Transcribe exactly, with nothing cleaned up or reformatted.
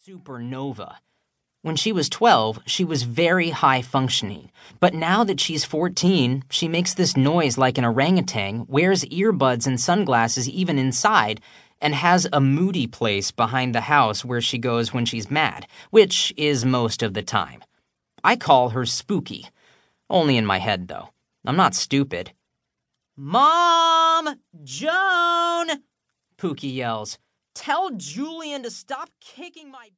supernova. When she was twelve, she was very high functioning, but now that she's fourteen, she makes this noise like an orangutan, wears earbuds and sunglasses even inside, and has a moody place behind the house where she goes when she's mad, which is most of the time. I call her Spooky. Only in my head, though. I'm not stupid. "Mom! Joan!" Pookie yells. "Tell Julian to stop kicking my..."